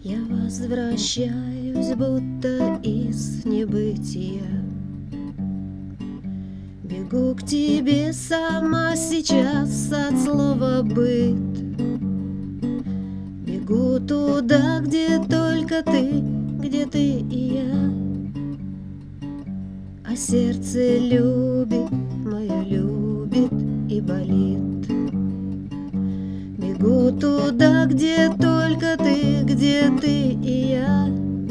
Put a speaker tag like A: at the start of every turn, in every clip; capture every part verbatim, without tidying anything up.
A: Я возвращаюсь, будто из небытия. Бегу к тебе сама сейчас от слова «быт». Бегу туда, где только ты, где ты и я. А сердце любит, мое любит и болит. Бегу туда, где только ты, где ты и я.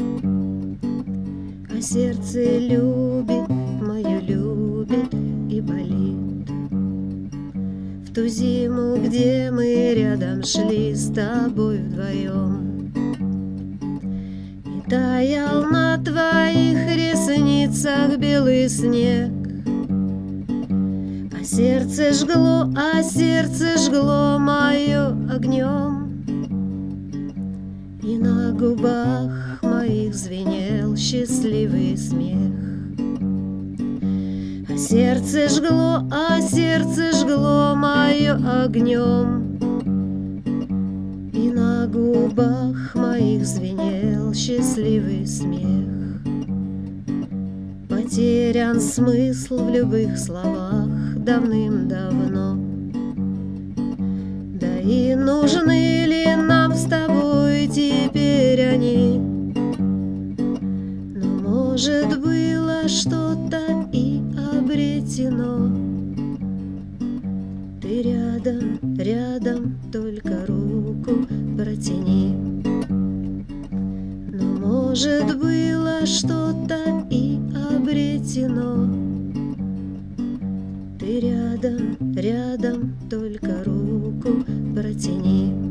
A: А сердце любит, мое любит и болит. В ту зиму, где мы рядом шли с тобой вдвоем, и таял на твоих ресницах белый снег. А сердце жгло, а сердце жгло мое огнем, и на губах моих звенел счастливый смех. А сердце жгло, а сердце жгло мое огнем, и на губах моих звенел счастливый смех. Потерян смысл в любых словах давным-давно. Да и нужны ли нам с тобой теперь они? Но, может, было что-то и обретено. Ты рядом, рядом, только руку протяни. Но, может, было что-то и обретено. Ты рядом, рядом, только руку протяни.